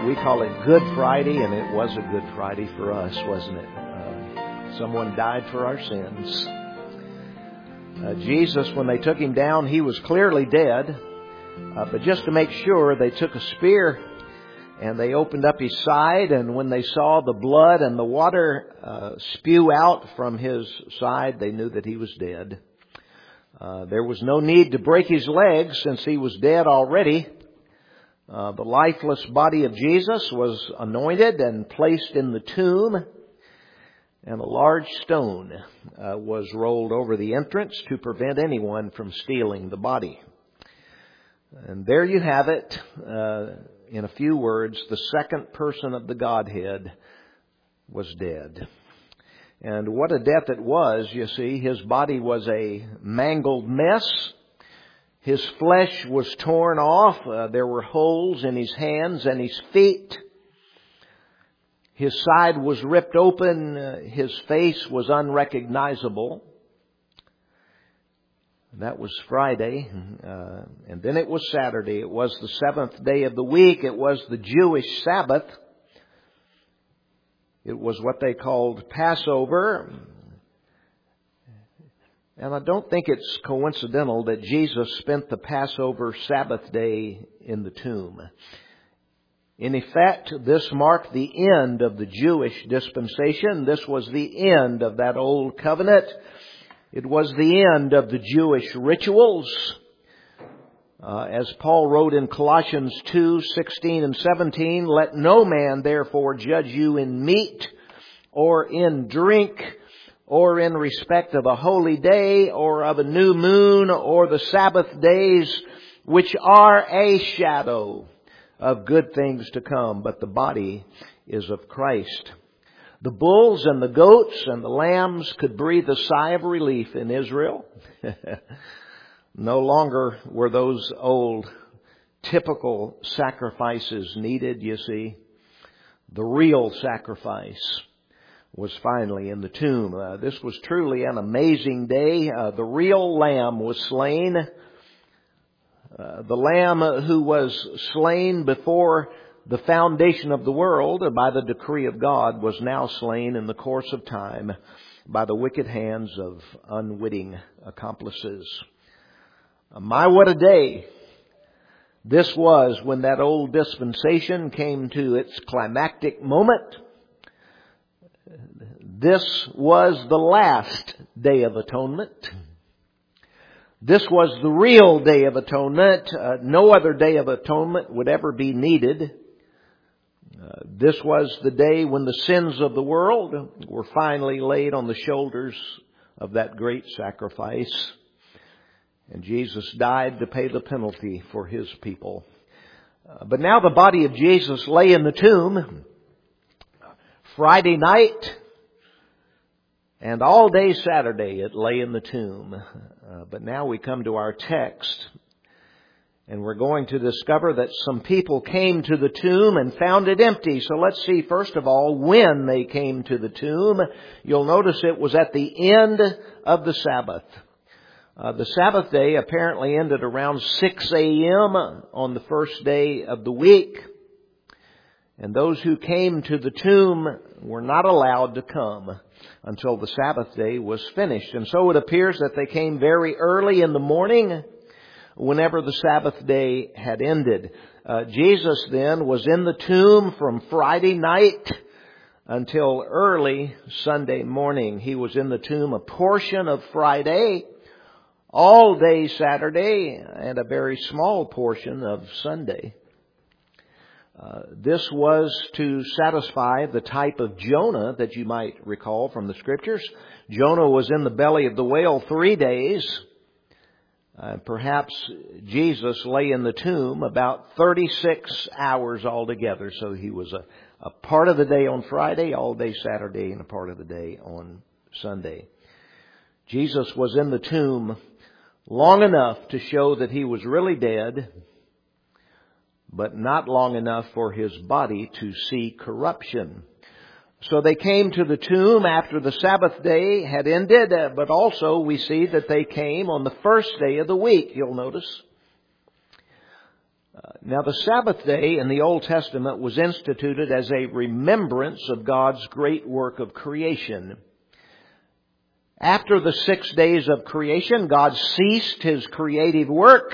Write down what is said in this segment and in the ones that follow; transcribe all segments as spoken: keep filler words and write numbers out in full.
we call it Good Friday, and it was a Good Friday for us, wasn't it? Uh, someone died for our sins. Uh, Jesus, when they took him down, he was clearly dead. Uh, but just to make sure, they took a spear and they opened up his side, and when they saw the blood and the water uh, spew out from his side, they knew that he was dead. Uh, there was no need to break his legs since he was dead already. Uh, the lifeless body of Jesus was anointed and placed in the tomb, and a large stone uh, was rolled over the entrance to prevent anyone from stealing the body. And there you have it. Uh, in a few words, the second person of the Godhead was dead. And what a death it was, you see. His body was a mangled mess. His flesh was torn off. Uh, there were holes in his hands and his feet. His side was ripped open. Uh, his face was unrecognizable. That was Friday. Uh, and then it was Saturday. It was the seventh day of the week. It was the Jewish Sabbath. It was what they called Passover. And I don't think it's coincidental that Jesus spent the Passover Sabbath day in the tomb. In effect, this marked the end of the Jewish dispensation. This was the end of that old covenant. It was the end of the Jewish rituals. Uh, as Paul wrote in Colossians two, sixteen and seventeen, "Let no man therefore judge you in meat or in drink or in respect of a holy day or of a new moon or the Sabbath days, which are a shadow of good things to come, but the body is of Christ." The bulls and the goats and the lambs could breathe a sigh of relief in Israel. No longer were those old typical sacrifices needed, you see. The real sacrifice was finally in the tomb. Uh, this was truly an amazing day. Uh, the real lamb was slain. Uh, the lamb who was slain before the foundation of the world by the decree of God was now slain in the course of time by the wicked hands of unwitting accomplices. Uh, my, what a day this was when that old dispensation came to its climactic moment. This was the last Day of Atonement. This was the real Day of Atonement. Uh, no other Day of Atonement would ever be needed. Uh, this was the day when the sins of the world were finally laid on the shoulders of that great sacrifice. And Jesus died to pay the penalty for His people. Uh, but now the body of Jesus lay in the tomb Friday night, and all day Saturday it lay in the tomb. Uh, but now we come to our text, and we're going to discover that some people came to the tomb and found it empty. So let's see, first of all, when they came to the tomb. You'll notice it was at the end of the Sabbath. Uh, the Sabbath day apparently ended around six a.m. on the first day of the week. And those who came to the tomb were not allowed to come until the Sabbath day was finished. And so it appears that they came very early in the morning whenever the Sabbath day had ended. Uh, Jesus then was in the tomb from Friday night until early Sunday morning. He was in the tomb a portion of Friday, all day Saturday, and a very small portion of Sunday. Uh, this was to satisfy the type of Jonah that you might recall from the Scriptures. Jonah was in the belly of the whale three days. Uh, perhaps Jesus lay in the tomb about thirty-six hours altogether. So he was a, a part of the day on Friday, all day Saturday, and a part of the day on Sunday. Jesus was in the tomb long enough to show that He was really dead, but not long enough for His body to see corruption. So they came to the tomb after the Sabbath day had ended, but also we see that they came on the first day of the week, you'll notice. Uh, now the Sabbath day in the Old Testament was instituted as a remembrance of God's great work of creation. After the six days of creation, God ceased His creative work.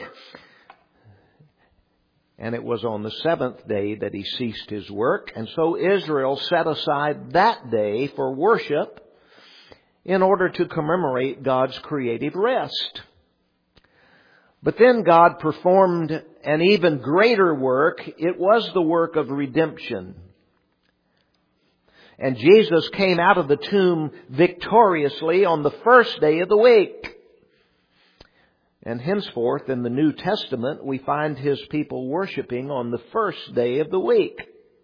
And it was on the seventh day that He ceased His work. And so Israel set aside that day for worship in order to commemorate God's creative rest. But then God performed an even greater work. It was the work of redemption. And Jesus came out of the tomb victoriously on the first day of the week. And henceforth in the New Testament we find His people worshiping on the first day of the week.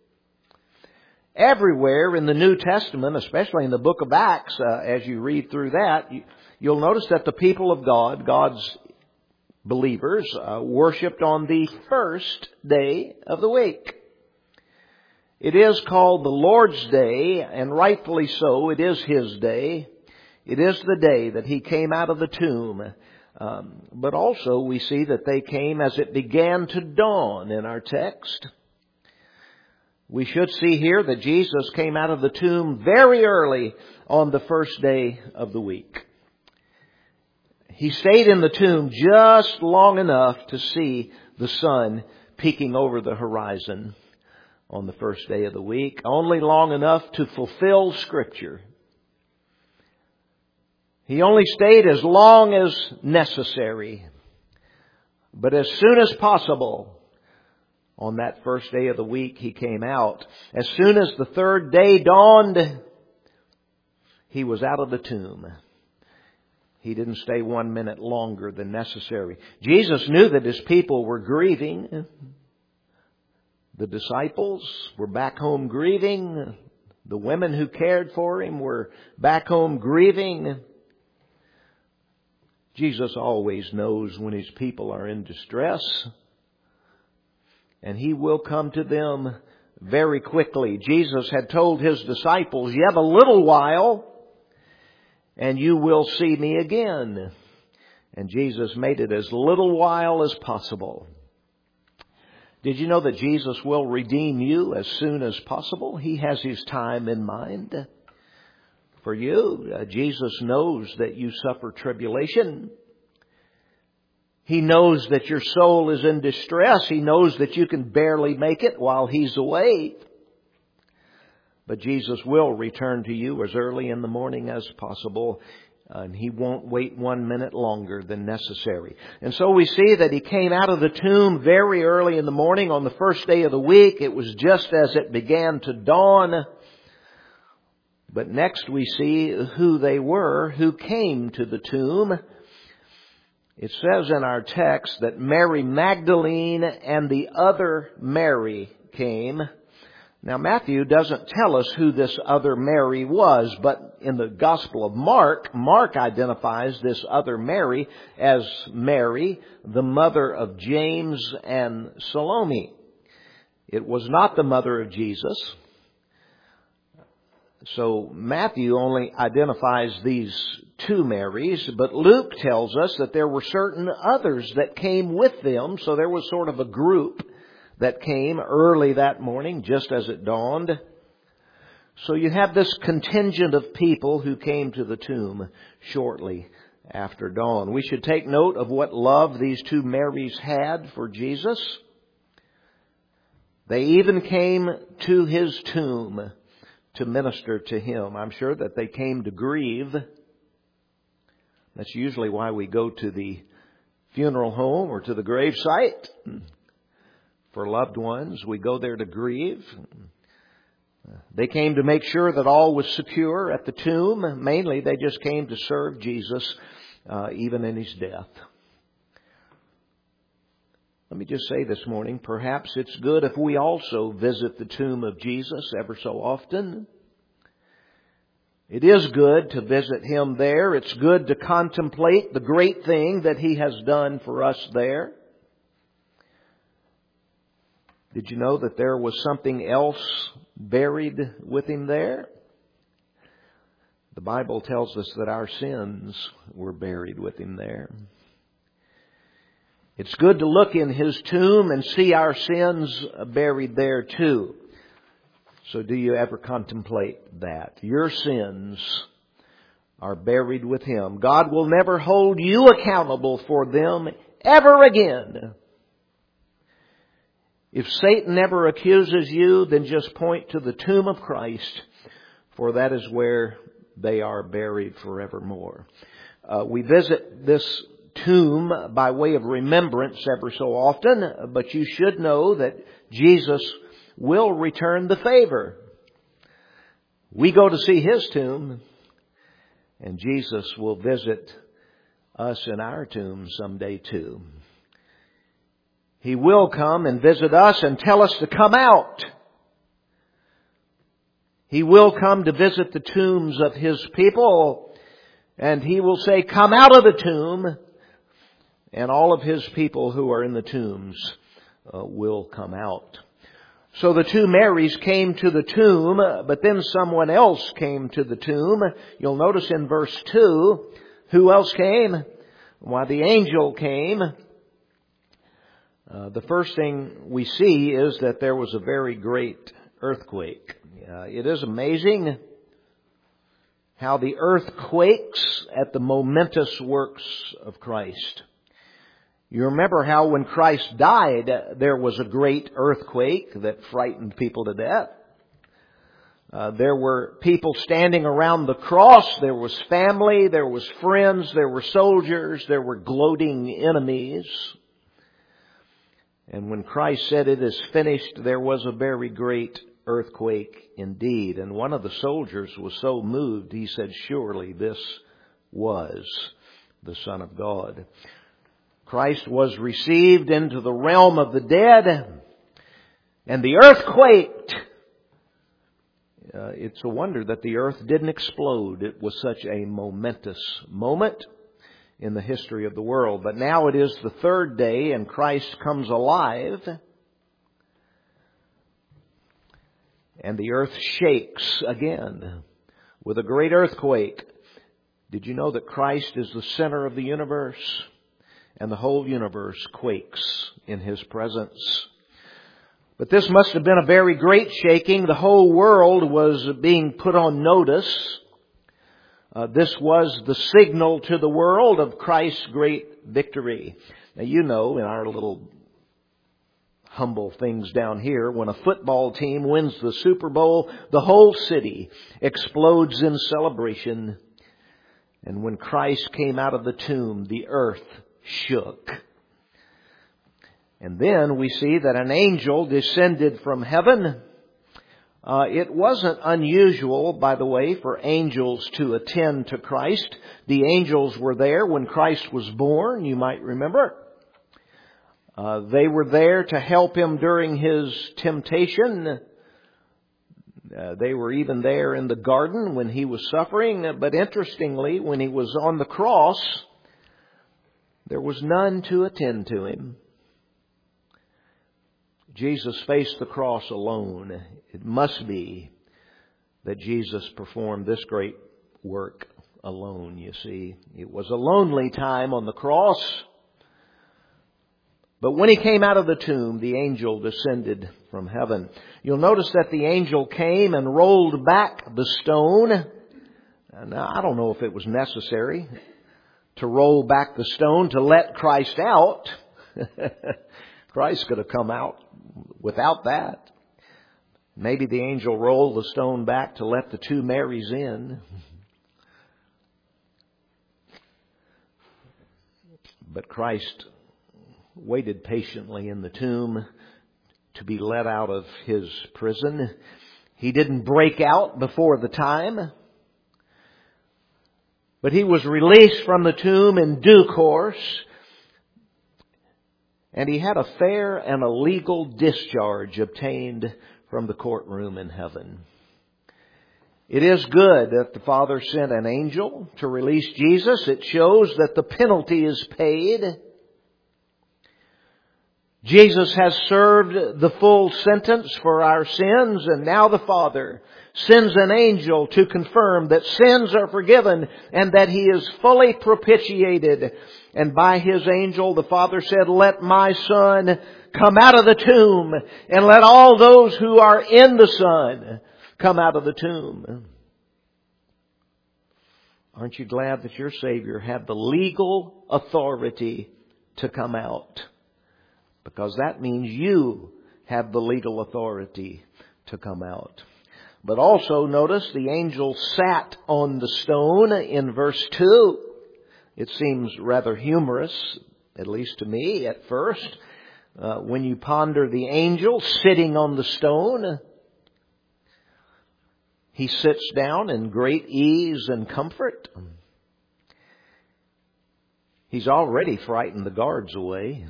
Everywhere in the New Testament, especially in the book of Acts, uh, as you read through that, you, you'll notice that the people of God, God's believers, uh, worshipped on the first day of the week. It is called the Lord's Day, and rightfully so. It is His day. It is the day that He came out of the tomb. Um, but also we see that they came as it began to dawn in our text. We should see here that Jesus came out of the tomb very early on the first day of the week. He stayed in the tomb just long enough to see the sun peeking over the horizon on the first day of the week, only long enough to fulfill Scripture. He only stayed as long as necessary. But as soon as possible, on that first day of the week, He came out. As soon as the third day dawned, He was out of the tomb. He didn't stay one minute longer than necessary. Jesus knew that His people were grieving. The disciples were back home grieving. The women who cared for Him were back home grieving. Jesus always knows when His people are in distress, and He will come to them very quickly. Jesus had told His disciples, "Yet a little while, and you will see me again." And Jesus made it as little while as possible. Did you know that Jesus will redeem you as soon as possible? He has His time in mind for you. Uh, Jesus knows that you suffer tribulation. He knows that your soul is in distress. He knows that you can barely make it while He's away. But Jesus will return to you as early in the morning as possible. And He won't wait one minute longer than necessary. And so we see that He came out of the tomb very early in the morning on the first day of the week. It was just as it began to dawn. But next we see who they were who came to the tomb. It says in our text that Mary Magdalene and the other Mary came. Now Matthew doesn't tell us who this other Mary was, but in the Gospel of Mark, Mark identifies this other Mary as Mary, the mother of James and Salome. It was not the mother of Jesus. So Matthew only identifies these two Marys, but Luke tells us that there were certain others that came with them, so there was sort of a group that came early that morning, just as it dawned. So you have this contingent of people who came to the tomb shortly after dawn. We should take note of what love these two Marys had for Jesus. They even came to His tomb to minister to Him. I'm sure that they came to grieve. That's usually why we go to the funeral home or to the grave site. For loved ones, we go there to grieve. They came to make sure that all was secure at the tomb. Mainly, they just came to serve Jesus, uh, even in His death. Let me just say this morning, perhaps it's good if we also visit the tomb of Jesus ever so often. It is good to visit Him there. It's good to contemplate the great thing that He has done for us there. Did you know that there was something else buried with Him there? The Bible tells us that our sins were buried with Him there. It's good to look in His tomb and see our sins buried there too. So do you ever contemplate that? Your sins are buried with Him. God will never hold you accountable for them ever again. If Satan ever accuses you, then just point to the tomb of Christ, for that is where they are buried forevermore. Uh, we visit this tomb by way of remembrance ever so often, but you should know that Jesus will return the favor. We go to see His tomb, and Jesus will visit us in our tomb someday too. He will come and visit us and tell us to come out. He will come to visit the tombs of His people, and He will say, "Come out of the tomb." And all of His people who are in the tombs uh, will come out. So the two Marys came to the tomb, but then someone else came to the tomb. You'll notice in verse two, who else came? Why, the angel came. Uh, the first thing we see is that there was a very great earthquake. Uh, it is amazing how the earth quakes at the momentous works of Christ. You remember how when Christ died, there was a great earthquake that frightened people to death. Uh, there were people standing around the cross. There was family. There was friends. There were soldiers. There were gloating enemies. And when Christ said, "It is finished," there was a very great earthquake indeed. And one of the soldiers was so moved, he said, "Surely this was the Son of God." Christ was received into the realm of the dead, and the earth quaked. Uh, it's a wonder that the earth didn't explode. It was such a momentous moment in the history of the world. But now it is the third day, and Christ comes alive, and the earth shakes again with a great earthquake. Did you know that Christ is the center of the universe? And the whole universe quakes in His presence. But this must have been a very great shaking. The whole world was being put on notice. Uh, this was the signal to the world of Christ's great victory. Now, you know, in our little humble things down here, when a football team wins the Super Bowl, the whole city explodes in celebration. And when Christ came out of the tomb, the earth shook. And then we see that an angel descended from heaven. Uh, it wasn't unusual, by the way, for angels to attend to Christ. The angels were there when Christ was born, you might remember. Uh, they were there to help Him during His temptation. Uh, they were even there in the garden when He was suffering. But interestingly, when He was on the cross, there was none to attend to Him. Jesus faced the cross alone. It must be that Jesus performed this great work alone, you see. It was a lonely time on the cross. But when He came out of the tomb, the angel descended from heaven. You'll notice that the angel came and rolled back the stone. Now, I don't know if it was necessary to roll back the stone to let Christ out. Christ could have come out without that. Maybe the angel rolled the stone back to let the two Marys in. But Christ waited patiently in the tomb to be let out of His prison. He didn't break out before the time. But He was released from the tomb in due course. And He had a fair and a legal discharge obtained from the courtroom in heaven. It is good that the Father sent an angel to release Jesus. It shows that the penalty is paid. Jesus has served the full sentence for our sins, and now the Father sends an angel to confirm that sins are forgiven and that He is fully propitiated. And by His angel, the Father said, "Let my Son come out of the tomb, and let all those who are in the Son come out of the tomb." Aren't you glad that your Savior had the legal authority to come out? Because that means you have the legal authority to come out. But also notice the angel sat on the stone in verse two. It seems rather humorous, at least to me at first, uh, when you ponder the angel sitting on the stone. He sits down in great ease and comfort. He's already frightened the guards away.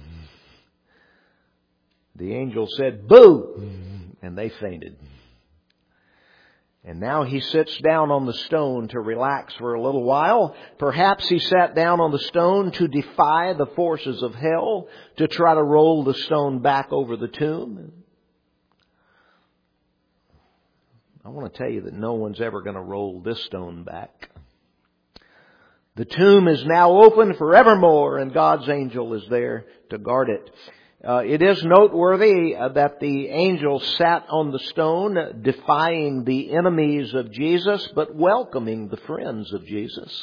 The angel said, "Boo!" and they fainted. And now he sits down on the stone to relax for a little while. Perhaps he sat down on the stone to defy the forces of hell, to try to roll the stone back over the tomb. I want to tell you that no one's ever going to roll this stone back. The tomb is now open forevermore, and God's angel is there to guard it. Uh, it is noteworthy uh, that the angel sat on the stone, defying the enemies of Jesus, but welcoming the friends of Jesus.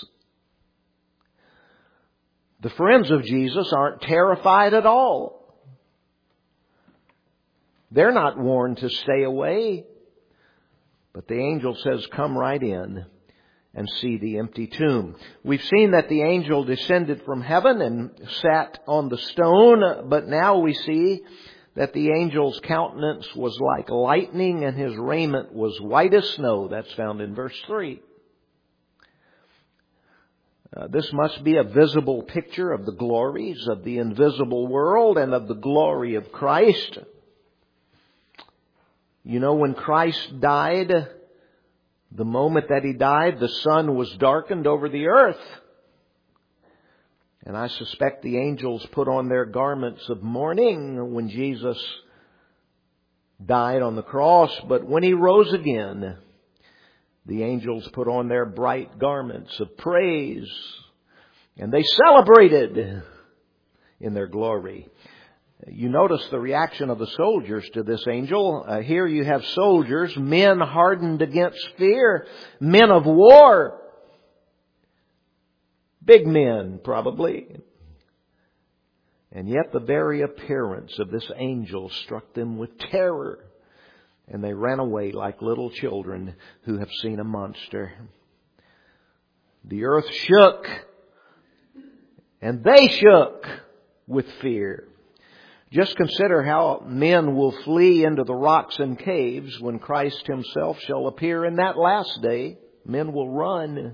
The friends of Jesus aren't terrified at all. They're not warned to stay away. But the angel says, "Come right in and see the empty tomb." We've seen that the angel descended from heaven and sat on the stone, but now we see that the angel's countenance was like lightning and his raiment was white as snow. That's found in verse three. Uh, this must be a visible picture of the glories of the invisible world and of the glory of Christ. You know, when Christ died, the moment that He died, the sun was darkened over the earth. And I suspect the angels put on their garments of mourning when Jesus died on the cross. But when He rose again, the angels put on their bright garments of praise. And they celebrated in their glory. You notice the reaction of the soldiers to this angel. Uh, here you have soldiers, men hardened against fear, men of war. Big men, probably. And yet the very appearance of this angel struck them with terror. And they ran away like little children who have seen a monster. The earth shook, and they shook with fear. Just consider how men will flee into the rocks and caves when Christ Himself shall appear in that last day. Men will run.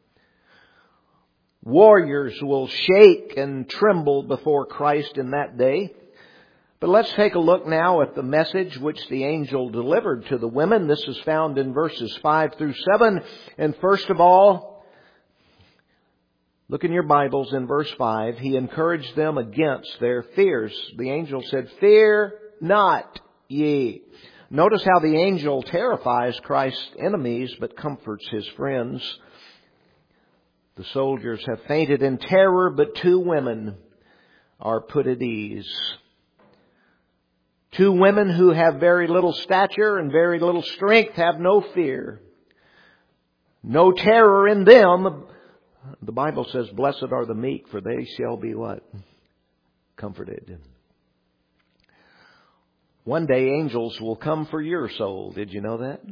Warriors will shake and tremble before Christ in that day. But let's take a look now at the message which the angel delivered to the women. This is found in verses five through seven. And first of all, look in your Bibles in verse five. He encouraged them against their fears. The angel said, "Fear not ye." Notice how the angel terrifies Christ's enemies but comforts His friends. The soldiers have fainted in terror, but two women are put at ease. Two women who have very little stature and very little strength have no fear. No terror in them. The Bible says, "Blessed are the meek, for they shall be" what? Comforted. One day angels will come for your soul. Did you know that?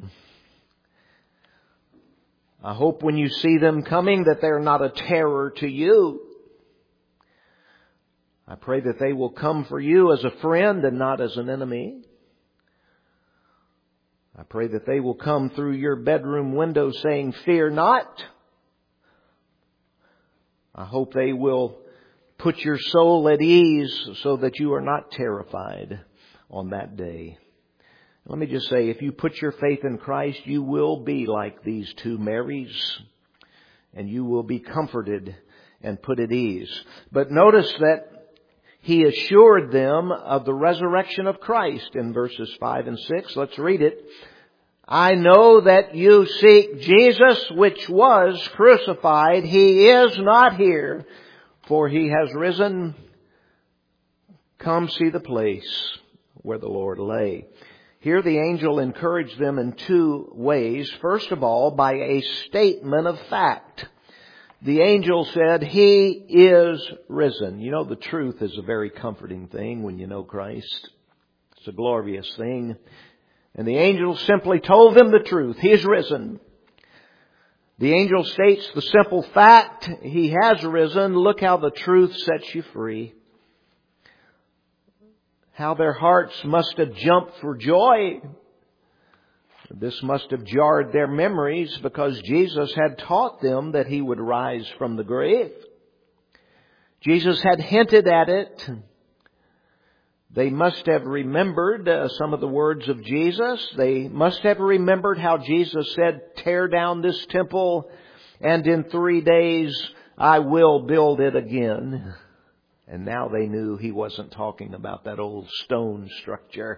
I hope when you see them coming that they're not a terror to you. I pray that they will come for you as a friend and not as an enemy. I pray that they will come through your bedroom window saying, "Fear not." I hope they will put your soul at ease so that you are not terrified on that day. Let me just say, if you put your faith in Christ, you will be like these two Marys, and you will be comforted and put at ease. But notice that He assured them of the resurrection of Christ in verses five and six. Let's read it. I know that you seek Jesus, which was crucified. He is not here, for He has risen. Come see the place where the Lord lay. Here the angel encouraged them in two ways. First of all, by a statement of fact. The angel said, He is risen. You know, the truth is a very comforting thing when you know Christ. It's a glorious thing. And the angel simply told them the truth. He is risen. The angel states the simple fact, He has risen. Look how the truth sets you free. How their hearts must have jumped for joy. This must have jarred their memories because Jesus had taught them that He would rise from the grave. Jesus had hinted at it. They must have remembered uh, some of the words of Jesus. They must have remembered how Jesus said, tear down this temple and in three days I will build it again. And now they knew He wasn't talking about that old stone structure.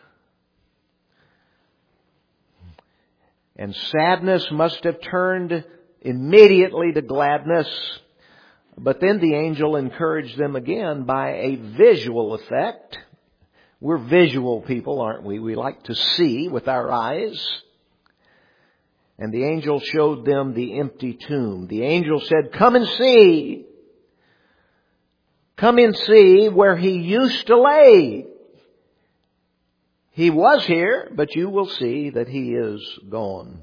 And sadness must have turned immediately to gladness. But then the angel encouraged them again by a visual effect. We're visual people, aren't we? We like to see with our eyes. And the angel showed them the empty tomb. The angel said, come and see. Come and see where He used to lay. He was here, but you will see that He is gone.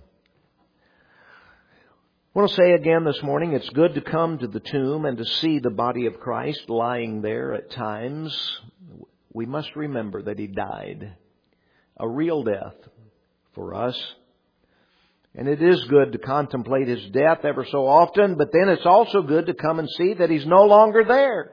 I want to say again this morning, it's good to come to the tomb and to see the body of Christ lying there at times. We must remember that He died a real death for us. And it is good to contemplate His death ever so often, but then it's also good to come and see that He's no longer there.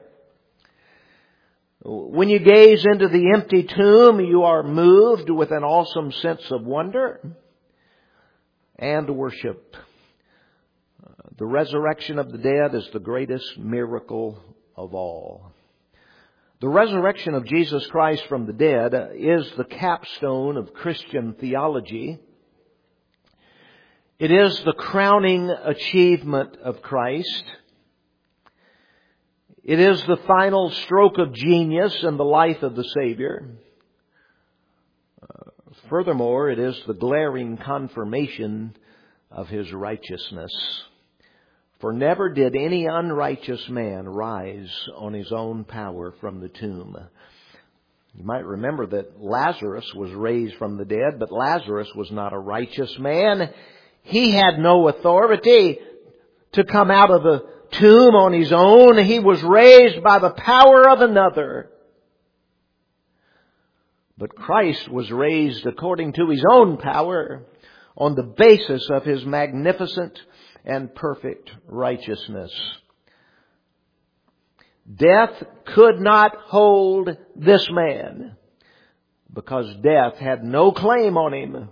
When you gaze into the empty tomb, you are moved with an awesome sense of wonder and worship. The resurrection of the dead is the greatest miracle of all. The resurrection of Jesus Christ from the dead is the capstone of Christian theology. It is the crowning achievement of Christ. It is the final stroke of genius in the life of the Savior. Uh, furthermore, it is the glaring confirmation of His righteousness. For never did any unrighteous man rise on his own power from the tomb. You might remember that Lazarus was raised from the dead, but Lazarus was not a righteous man. He had no authority to come out of the tomb on his own. He was raised by the power of another. But Christ was raised according to His own power on the basis of His magnificent and perfect righteousness. Death could not hold this man because death had no claim on Him.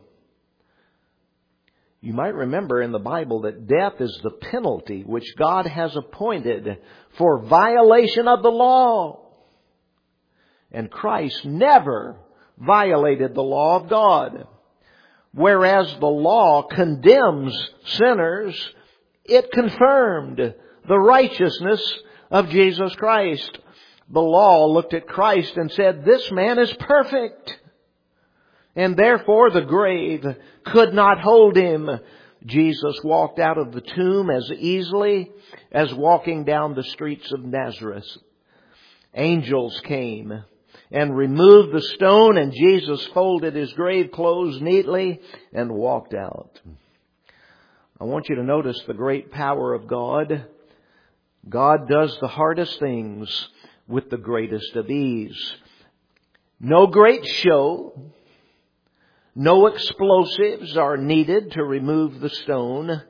You might remember in the Bible that death is the penalty which God has appointed for violation of the law. And Christ never violated the law of God. Whereas the law condemns sinners, it confirmed the righteousness of Jesus Christ. The law looked at Christ and said, this man is perfect. And therefore the grave could not hold Him. Jesus walked out of the tomb as easily as walking down the streets of Nazareth. Angels came and removed the stone, and Jesus folded His grave clothes neatly and walked out. I want you to notice the great power of God. God does the hardest things with the greatest of ease. No great show. No explosives are needed to remove the stone.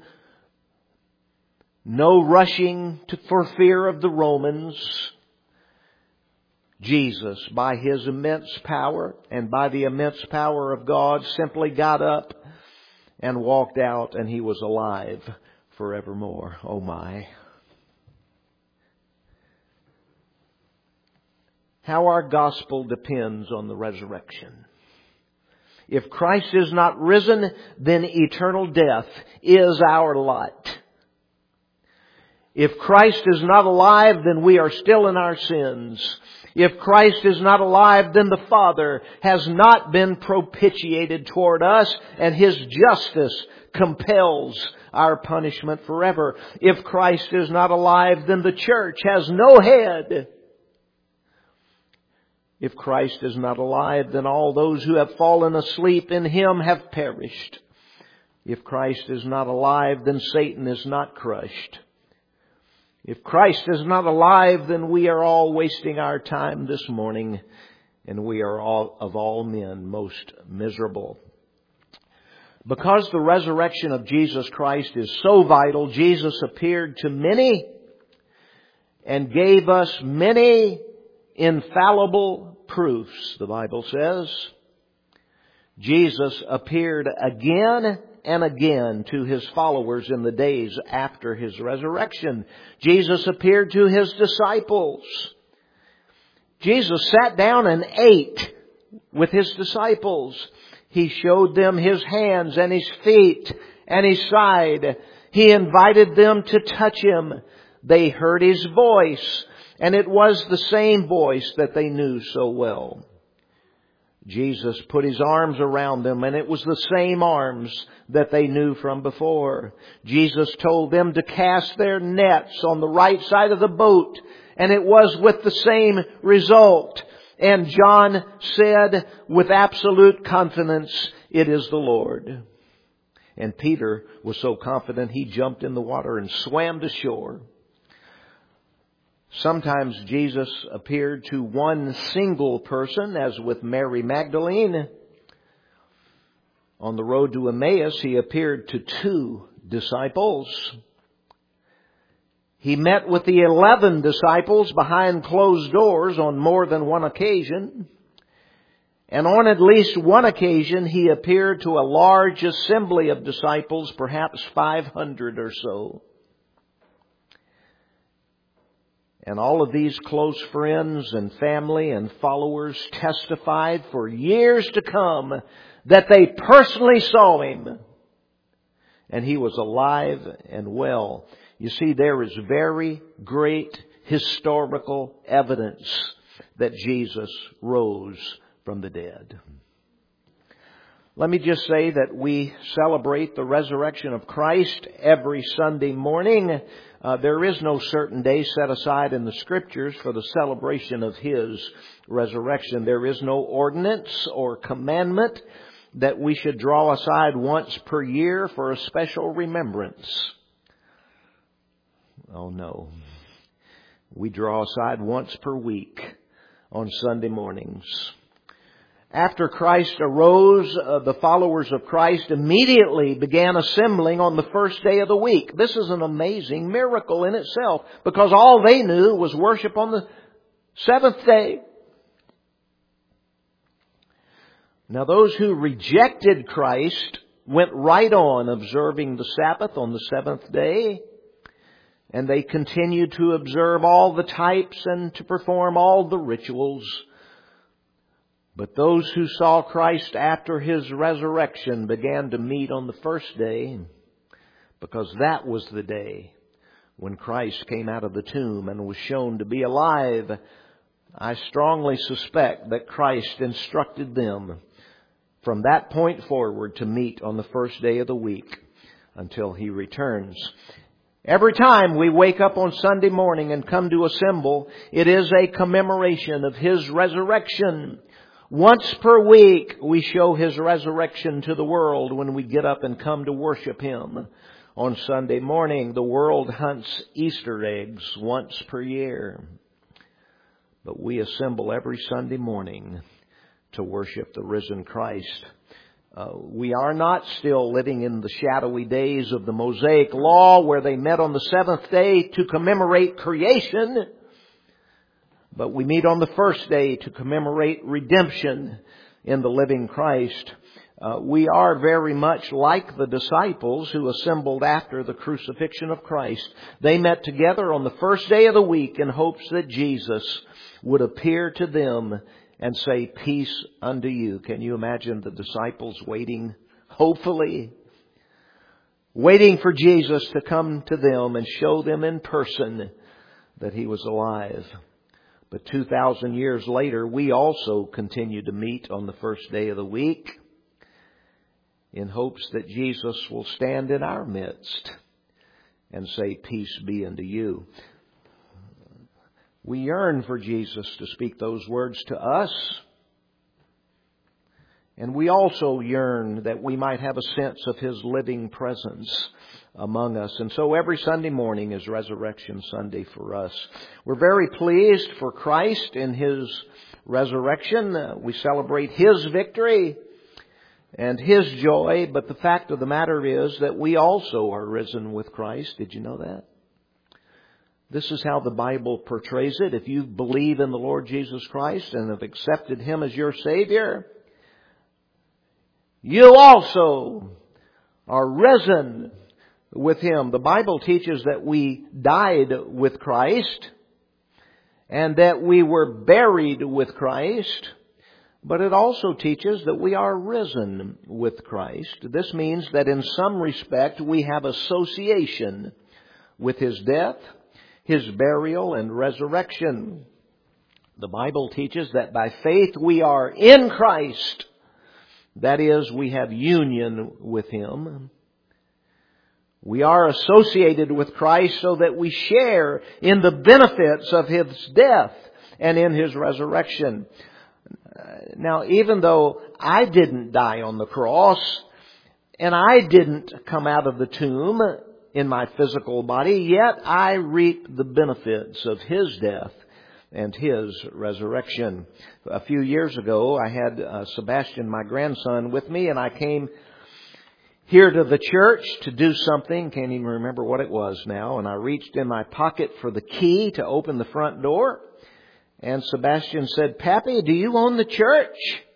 No rushing to, for fear of the Romans. Jesus, by His immense power and by the immense power of God, simply got up and walked out, and He was alive forevermore. Oh my. How our gospel depends on the resurrection. If Christ is not risen, then eternal death is our lot. If Christ is not alive, then we are still in our sins. If Christ is not alive, then the Father has not been propitiated toward us, and His justice compels our punishment forever. If Christ is not alive, then the church has no head. If Christ is not alive, then all those who have fallen asleep in Him have perished. If Christ is not alive, then Satan is not crushed. If Christ is not alive, then we are all wasting our time this morning, and we are all, of all men, most miserable. Because the resurrection of Jesus Christ is so vital, Jesus appeared to many and gave us many infallible proofs, the Bible says. Jesus appeared again and again to His followers in the days after His resurrection. Jesus appeared to His disciples. Jesus sat down and ate with His disciples. He showed them His hands and His feet and His side. He invited them to touch Him. They heard His voice, and it was the same voice that they knew so well. Jesus put His arms around them, and it was the same arms that they knew from before. Jesus told them to cast their nets on the right side of the boat, and it was with the same result. And John said with absolute confidence, "It is the Lord." And Peter was so confident he jumped in the water and swam to shore. Sometimes Jesus appeared to one single person, as with Mary Magdalene. On the road to Emmaus, He appeared to two disciples. He met with the eleven disciples behind closed doors on more than one occasion. And on at least one occasion, He appeared to a large assembly of disciples, perhaps five hundred or so. And all of these close friends and family and followers testified for years to come that they personally saw Him. And He was alive and well. You see, there is very great historical evidence that Jesus rose from the dead. Let me just say that we celebrate the resurrection of Christ every Sunday morning. Uh, there is no certain day set aside in the Scriptures for the celebration of His resurrection. There is no ordinance or commandment that we should draw aside once per year for a special remembrance. Oh no. We draw aside once per week on Sunday mornings. After Christ arose, uh, the followers of Christ immediately began assembling on the first day of the week. This is an amazing miracle in itself, because all they knew was worship on the seventh day. Now, those who rejected Christ went right on observing the Sabbath on the seventh day, and they continued to observe all the types and to perform all the rituals. But those who saw Christ after His resurrection began to meet on the first day, because that was the day when Christ came out of the tomb and was shown to be alive. I strongly suspect that Christ instructed them from that point forward to meet on the first day of the week until He returns. Every time we wake up on Sunday morning and come to assemble, it is a commemoration of His resurrection. Once per week, we show His resurrection to the world when we get up and come to worship Him. On Sunday morning, the world hunts Easter eggs once per year. But we assemble every Sunday morning to worship the risen Christ. Uh, we are not still living in the shadowy days of the Mosaic Law, where they met on the seventh day to commemorate creation. But we meet on the first day to commemorate redemption in the living Christ. Uh, we are very much like the disciples who assembled after the crucifixion of Christ. They met together on the first day of the week in hopes that Jesus would appear to them and say, peace unto you. Can you imagine the disciples waiting, hopefully, waiting for Jesus to come to them and show them in person that He was alive? But two thousand years later, we also continue to meet on the first day of the week in hopes that Jesus will stand in our midst and say, peace be unto you. We yearn for Jesus to speak those words to us. And we also yearn that we might have a sense of His living presence among us. And so every Sunday morning is Resurrection Sunday for us. We're very pleased for Christ in His resurrection. Uh, we celebrate His victory and His joy. But the fact of the matter is that we also are risen with Christ. Did you know that? This is how the Bible portrays it. If you believe in the Lord Jesus Christ and have accepted Him as your Savior, you also are risen with Him. The Bible teaches that we died with Christ and that we were buried with Christ. But it also teaches that we are risen with Christ. This means that in some respect we have association with His death, His burial, and resurrection. The Bible teaches that by faith we are in Christ. That is, we have union with Him. We are associated with Christ so that we share in the benefits of His death and in His resurrection. Now, even though I didn't die on the cross and I didn't come out of the tomb in my physical body, yet I reap the benefits of His death and His resurrection. A few years ago, I had uh, Sebastian, my grandson, with me, and I came here to the church to do something. Can't even remember what it was now. And I reached in my pocket for the key to open the front door. And Sebastian said, "Pappy, do you own the church?"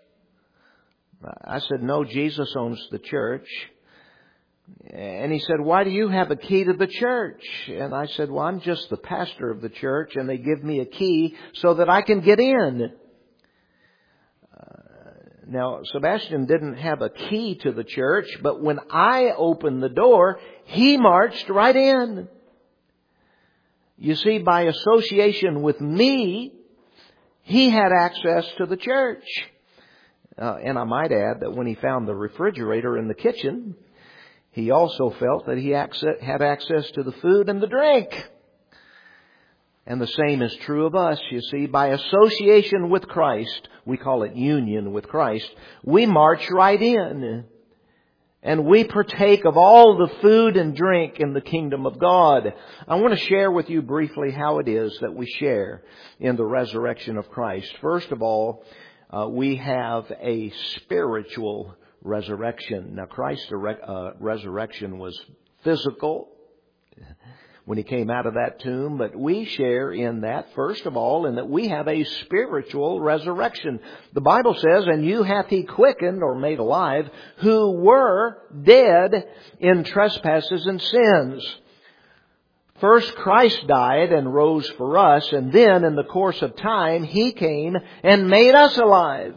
I said, "No, Jesus owns the church." And he said, "Why do you have a key to the church?" And I said, "Well, I'm just the pastor of the church, and they give me a key so that I can get in." Uh, now, Sebastian didn't have a key to the church, but when I opened the door, he marched right in. You see, by association with me, he had access to the church. Uh, and I might add that when he found the refrigerator in the kitchen, he also felt that he access, had access to the food and the drink. And the same is true of us. You see, by association with Christ, we call it union with Christ, we march right in. And we partake of all the food and drink in the kingdom of God. I want to share with you briefly how it is that we share in the resurrection of Christ. First of all, uh, we have a spiritual resurrection. Now, Christ's uh, resurrection was physical when He came out of that tomb, but we share in that, first of all, in that we have a spiritual resurrection. The Bible says, "And you hath He quickened," or made alive, "who were dead in trespasses and sins." First, Christ died and rose for us, and then in the course of time, He came and made us alive.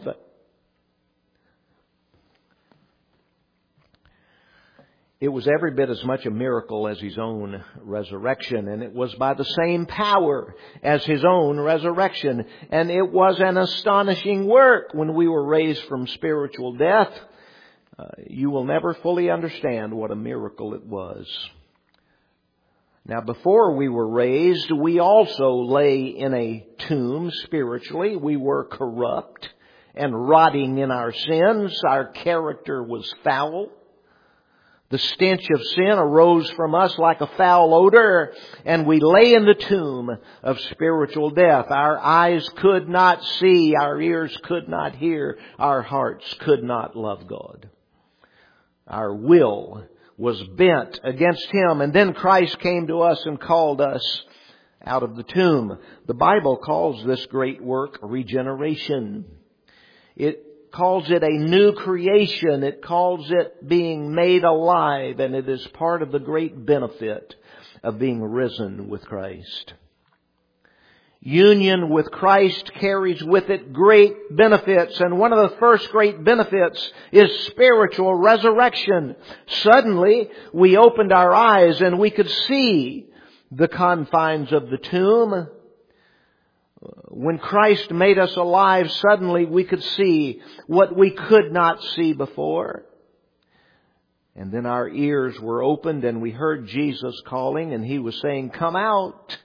It was every bit as much a miracle as His own resurrection, and it was by the same power as His own resurrection. And it was an astonishing work when we were raised from spiritual death. Uh, you will never fully understand what a miracle it was. Now, before we were raised, we also lay in a tomb spiritually. We were corrupt and rotting in our sins. Our character was foul. The stench of sin arose from us like a foul odor, and we lay in the tomb of spiritual death. Our eyes could not see, our ears could not hear, our hearts could not love God. Our will was bent against Him, and then Christ came to us and called us out of the tomb. The Bible calls this great work regeneration. It calls it a new creation. It calls it being made alive, and it is part of the great benefit of being risen with Christ. Union with Christ carries with it great benefits, and one of the first great benefits is spiritual resurrection. Suddenly, we opened our eyes and we could see the confines of the tomb. When Christ made us alive, suddenly we could see what we could not see before. And then our ears were opened and we heard Jesus calling, and He was saying, "Come out.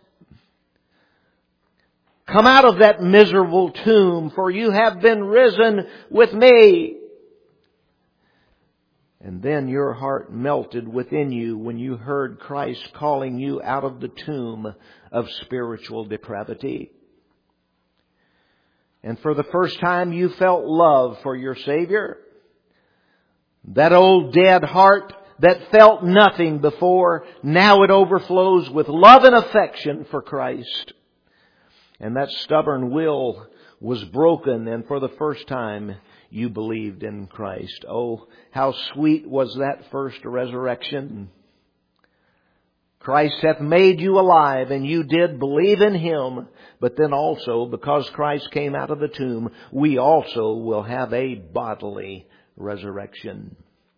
Come out of that miserable tomb, for you have been risen with me." And then your heart melted within you when you heard Christ calling you out of the tomb of spiritual depravity. And for the first time you felt love for your Savior. That old dead heart that felt nothing before, now it overflows with love and affection for Christ. And that stubborn will was broken, and for the first time you believed in Christ. Oh, how sweet was that first resurrection. Christ hath made you alive, and you did believe in Him. But then also, because Christ came out of the tomb, we also will have a bodily resurrection.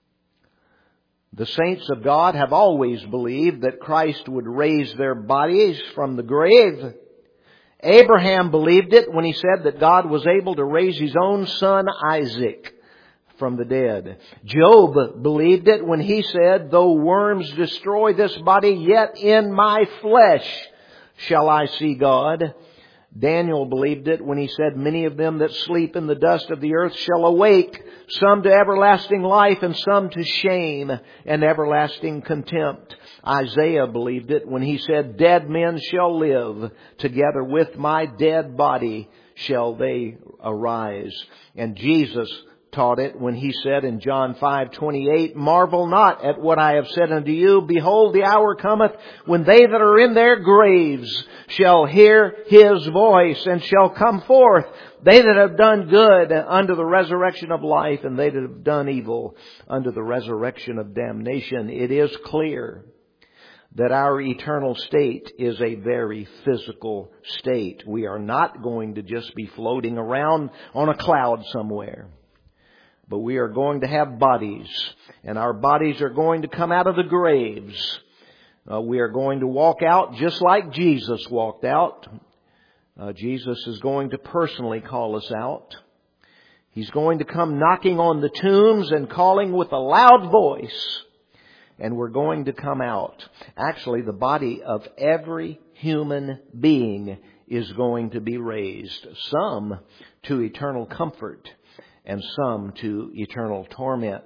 The saints of God have always believed that Christ would raise their bodies from the grave. Abraham believed it when he said that God was able to raise his own son Isaac from the dead. Job believed it when he said, "Though worms destroy this body, yet in my flesh shall I see God." Daniel believed it when he said, "Many of them that sleep in the dust of the earth shall awake, some to everlasting life and some to shame and everlasting contempt." Isaiah believed it when he said, "Dead men shall live, together with my dead body shall they arise." And Jesus taught it when He said in John five twenty-eight, "Marvel not at what I have said unto you. Behold, the hour cometh when they that are in their graves shall hear His voice and shall come forth. They that have done good unto the resurrection of life, and they that have done evil unto the resurrection of damnation." It is clear that our eternal state is a very physical state. We are not going to just be floating around on a cloud somewhere. But we are going to have bodies, and our bodies are going to come out of the graves. Uh, we are going to walk out just like Jesus walked out. Uh, Jesus is going to personally call us out. He's going to come knocking on the tombs and calling with a loud voice. And we're going to come out. Actually, the body of every human being is going to be raised. Some to eternal comfort, and some to eternal torment.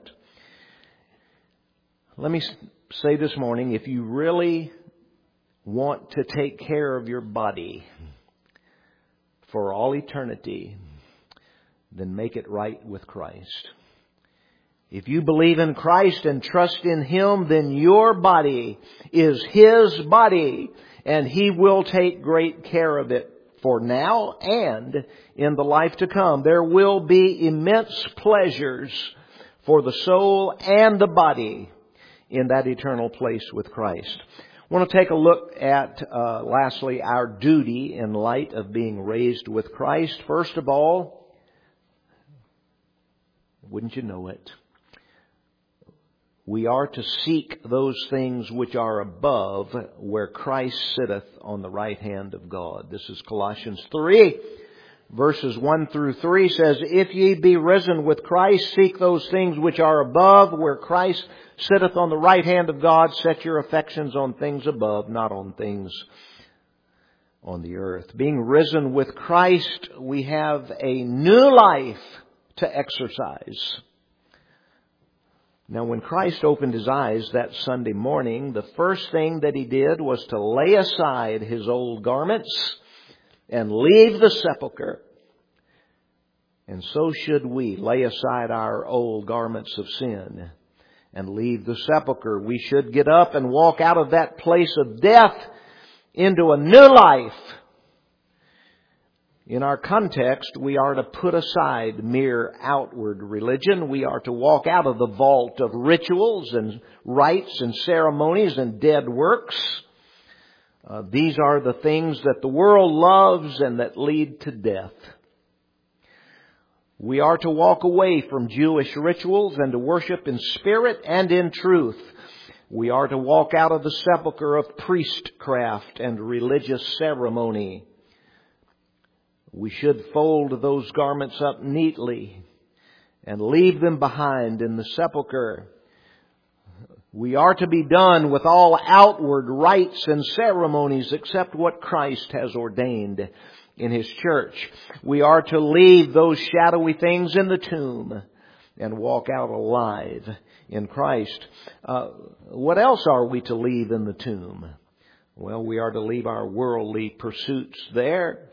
Let me say this morning, if you really want to take care of your body for all eternity, then make it right with Christ. If you believe in Christ and trust in Him, then your body is His body, and He will take great care of it for now and in the life to come. There will be immense pleasures for the soul and the body in that eternal place with Christ. I want to take a look at, uh, lastly, our duty in light of being raised with Christ. First of all, wouldn't you know it, we are to seek those things which are above, where Christ sitteth on the right hand of God. This is Colossians three, verses one through three says, "If ye be risen with Christ, seek those things which are above, where Christ sitteth on the right hand of God. Set your affections on things above, not on things on the earth." Being risen with Christ, we have a new life to exercise. Now, when Christ opened His eyes that Sunday morning, the first thing that He did was to lay aside His old garments and leave the sepulchre. And so should we lay aside our old garments of sin and leave the sepulchre. We should get up and walk out of that place of death into a new life. In our context, we are to put aside mere outward religion. We are to walk out of the vault of rituals and rites and ceremonies and dead works. Uh, these are the things that the world loves and that lead to death. We are to walk away from Jewish rituals and to worship in spirit and in truth. We are to walk out of the sepulchre of priestcraft and religious ceremony. We should fold those garments up neatly and leave them behind in the sepulchre. We are to be done with all outward rites and ceremonies except what Christ has ordained in His church. We are to leave those shadowy things in the tomb and walk out alive in Christ. Uh, what else are we to leave in the tomb? Well, we are to leave our worldly pursuits there.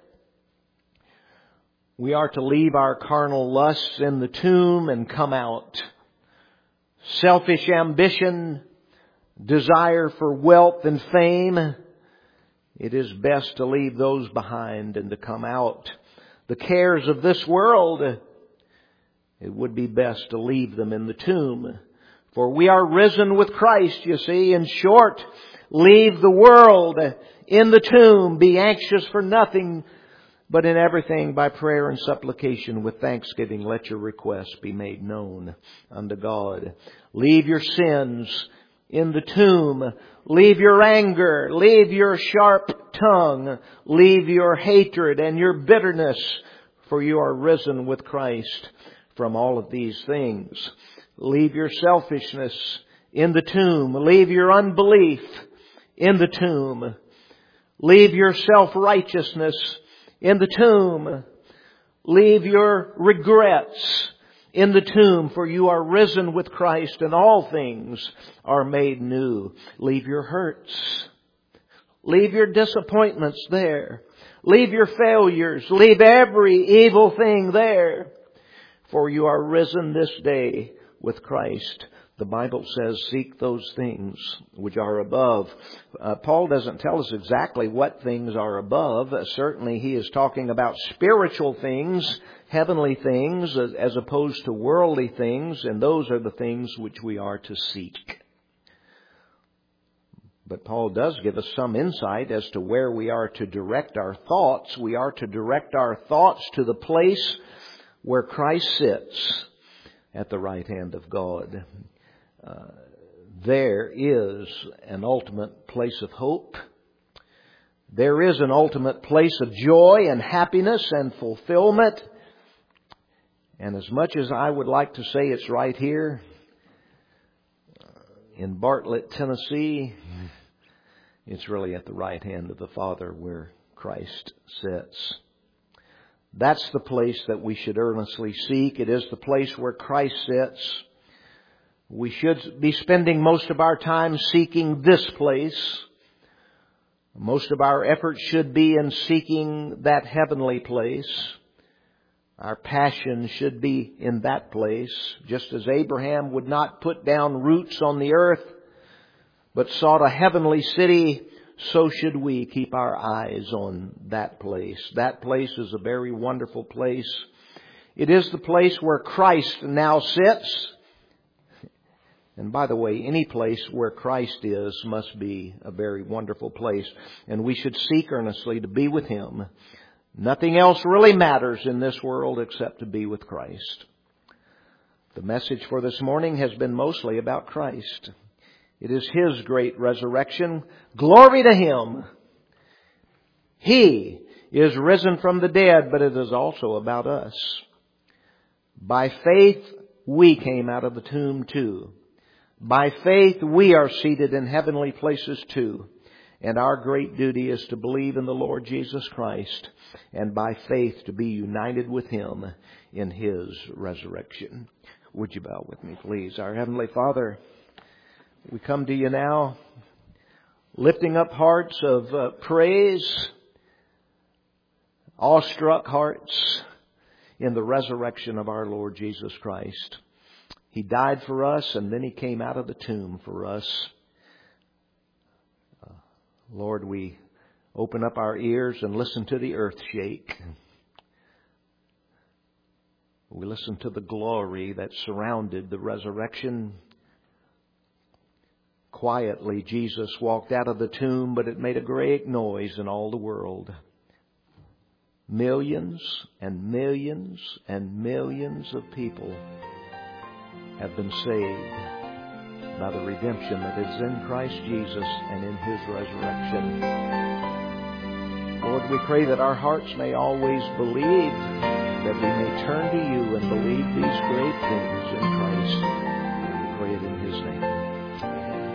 We are to leave our carnal lusts in the tomb and come out. Selfish ambition, desire for wealth and fame, it is best to leave those behind and to come out. The cares of this world, it would be best to leave them in the tomb. For we are risen with Christ, you see. In short, leave the world in the tomb. Be anxious for nothing, but in everything by prayer and supplication with thanksgiving let your requests be made known unto God. Leave your sins in the tomb. Leave your anger. Leave your sharp tongue. Leave your hatred and your bitterness, for you are risen with Christ from all of these things. Leave your selfishness in the tomb. Leave your unbelief in the tomb. Leave your self-righteousness in the tomb. Leave your regrets in the tomb, for you are risen with Christ and all things are made new. Leave your hurts. Leave your disappointments there. Leave your failures. Leave every evil thing there, for you are risen this day with Christ. The Bible says, seek those things which are above. Uh, Paul doesn't tell us exactly what things are above. Uh, certainly he is talking about spiritual things, heavenly things, as, as opposed to worldly things, and those are the things which we are to seek. But Paul does give us some insight as to where we are to direct our thoughts. We are to direct our thoughts to the place where Christ sits at the right hand of God. Uh, there is an ultimate place of hope. There is an ultimate place of joy and happiness and fulfillment. And as much as I would like to say it's right here in Bartlett, Tennessee, it's really at the right hand of the Father where Christ sits. That's the place that we should earnestly seek. It is the place where Christ sits. We should be spending most of our time seeking this place. Most of our effort should be in seeking that heavenly place. Our passion should be in that place. Just as Abraham would not put down roots on the earth, but sought a heavenly city, so should we keep our eyes on that place. That place is a very wonderful place. It is the place where Christ now sits. And by the way, any place where Christ is must be a very wonderful place. And we should seek earnestly to be with Him. Nothing else really matters in this world except to be with Christ. The message for this morning has been mostly about Christ. It is His great resurrection. Glory to Him. He is risen from the dead, but it is also about us. By faith, we came out of the tomb too. By faith, we are seated in heavenly places too. And our great duty is to believe in the Lord Jesus Christ, and by faith to be united with Him in His resurrection. Would you bow with me, please? Our Heavenly Father, we come to You now, lifting up hearts of uh, praise, awestruck hearts in the resurrection of our Lord Jesus Christ. He died for us, and then He came out of the tomb for us. Uh, Lord, we open up our ears and listen to the earth shake. We listen to the glory that surrounded the resurrection. Quietly, Jesus walked out of the tomb, but it made a great noise in all the world. Millions and millions and millions of people have been saved by the redemption that is in Christ Jesus and in His resurrection. Lord, we pray that our hearts may always believe, that we may turn to You and believe these great things in Christ. We pray it in His name. Amen.